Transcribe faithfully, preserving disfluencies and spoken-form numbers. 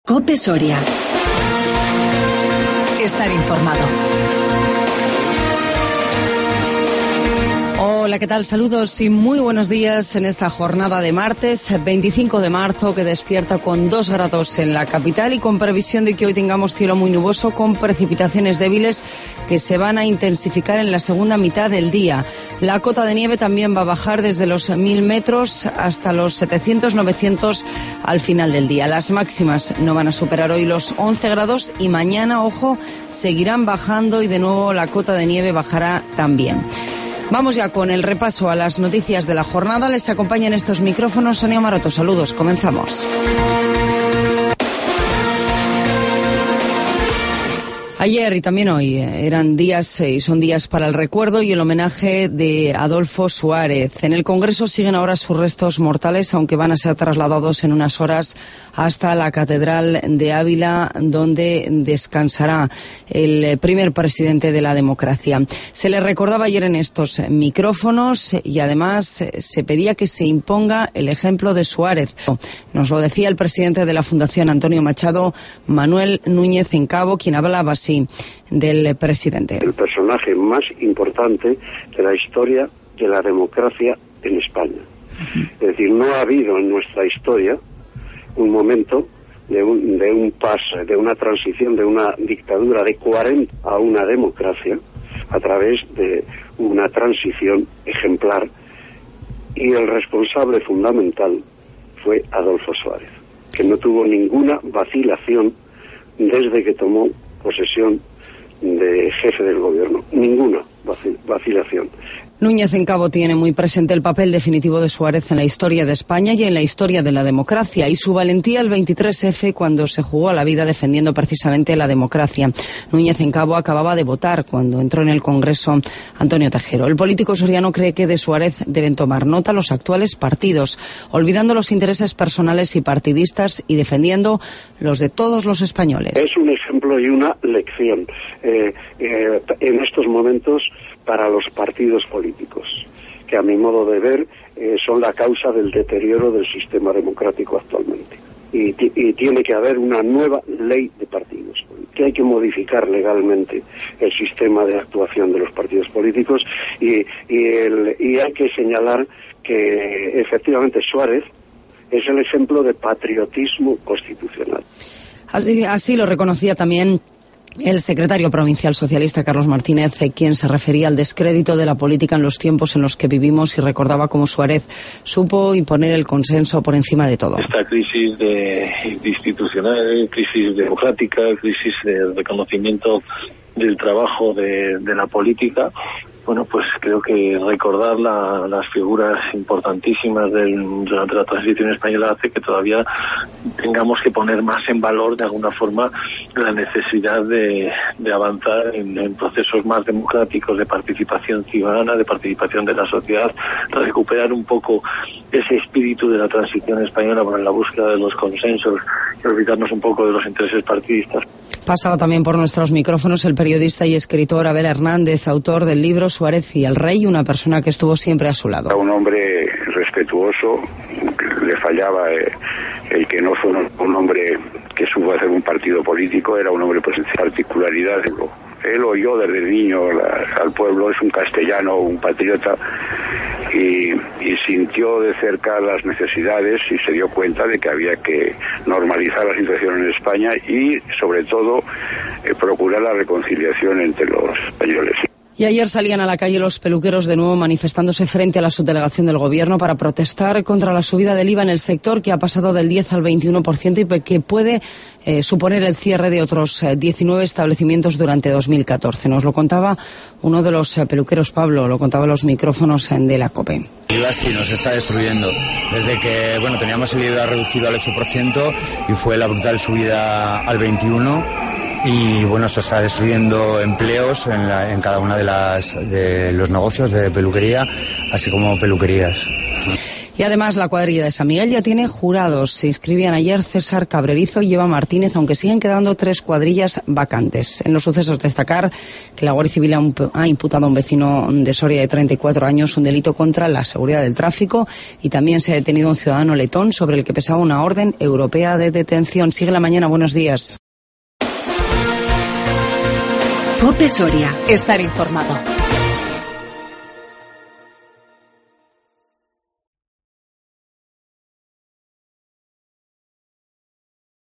COPE Soria. Estar informado. Hola, ¿qué tal? Saludos y muy buenos días en esta jornada de martes veinticinco de marzo, que despierta con dos grados en la capital y con previsión de que hoy tengamos cielo muy nuboso con precipitaciones débiles que se van a intensificar en la segunda mitad del día. La cota de nieve también va a bajar desde los mil metros hasta los setecientos novecientos al final del día. Las máximas no van a superar hoy los once grados y mañana, ojo, seguirán bajando y de nuevo la cota de nieve bajará también. Vamos ya con el repaso a las noticias de la jornada. Les acompaña en estos micrófonos Sonia Maroto. Saludos, comenzamos. Ayer y también hoy eran días y son días para el recuerdo y el homenaje de Adolfo Suárez. En el Congreso siguen ahora sus restos mortales, aunque van a ser trasladados en unas horas hasta la Catedral de Ávila, donde descansará el primer presidente de la democracia. Se le recordaba ayer en estos micrófonos y además se pedía que se imponga el ejemplo de Suárez. Nos lo decía el presidente de la Fundación Antonio Machado, Manuel Núñez Encabo, quien hablaba así del presidente. El personaje más importante de la historia de la democracia en España. Uh-huh. Es decir, no ha habido en nuestra historia un momento de un, de un paso, de una transición de una dictadura de cuarenta a una democracia a través de una transición ejemplar, y el responsable fundamental fue Adolfo Suárez, que no tuvo ninguna vacilación desde que tomó posesión de jefe del gobierno, ninguna vacilación. Núñez Encabo tiene muy presente el papel definitivo de Suárez en la historia de España y en la historia de la democracia, y su valentía el veintitrés efe, cuando se jugó a la vida defendiendo precisamente la democracia. Núñez Encabo acababa de votar cuando entró en el Congreso Antonio Tejero. El político soriano cree que de Suárez deben tomar nota los actuales partidos, olvidando los intereses personales y partidistas y defendiendo los de todos los españoles. Es un ejemplo y una lección eh, eh, en estos momentos para los partidos políticos, que a mi modo de ver eh, son la causa del deterioro del sistema democrático actualmente. Y, t- y tiene que haber una nueva ley de partidos, que hay que modificar legalmente el sistema de actuación de los partidos políticos, y, y, el, y hay que señalar que efectivamente Suárez es el ejemplo de patriotismo constitucional. Así, así lo reconocía también el secretario provincial socialista Carlos Martínez, quien se refería al descrédito de la política en los tiempos en los que vivimos y recordaba cómo Suárez supo imponer el consenso por encima de todo. Esta crisis de, de institucional, crisis democrática, crisis de reconocimiento del trabajo de, de la política, bueno, pues creo que recordar la, las figuras importantísimas del, durante la transición española hace que todavía tengamos que poner más en valor, de alguna forma, la necesidad de, de avanzar en, en procesos más democráticos de participación ciudadana, de participación de la sociedad, recuperar un poco ese espíritu de la transición española por la búsqueda de los consensos y olvidarnos un poco de los intereses partidistas. Pasaba también por nuestros micrófonos el periodista y escritor Abel Hernández, autor del libro Suárez y el Rey, una persona que estuvo siempre a su lado. Era un hombre respetuoso, le fallaba eh, el que no fue un hombre que supo hacer un partido político, era un hombre pues en particularidad. Él oyó desde niño la, al pueblo, es un castellano, un patriota, y, y sintió de cerca las necesidades y se dio cuenta de que había que normalizar la situación en España y, sobre todo, eh, procurar la reconciliación entre los españoles. Y ayer salían a la calle los peluqueros de nuevo manifestándose frente a la subdelegación del Gobierno para protestar contra la subida del I V A en el sector, que ha pasado del diez al veintiuno por ciento y que puede eh, suponer el cierre de otros eh, diecinueve establecimientos durante dos mil catorce. Nos lo contaba uno de los eh, peluqueros, Pablo, lo contaba a los micrófonos en de la COPE. El I V A sí nos está destruyendo. Desde que, bueno, teníamos el I V A reducido al ocho por ciento y fue la brutal subida al veintiuno por ciento. Y bueno, esto está destruyendo empleos en, la, en cada una de las de los negocios de peluquería, así como peluquerías. Y Y además la cuadrilla de San Miguel ya tiene jurados. Se inscribían ayer César Cabrerizo y Eva Martínez, aunque siguen quedando tres cuadrillas vacantes. En los sucesos destacar que la Guardia Civil ha imputado a un vecino de Soria de treinta y cuatro años un delito contra la seguridad del tráfico y también se ha detenido a un ciudadano letón sobre el que pesaba una orden europea de detención. Sigue la mañana, buenos días. COPE Soria. Estar informado.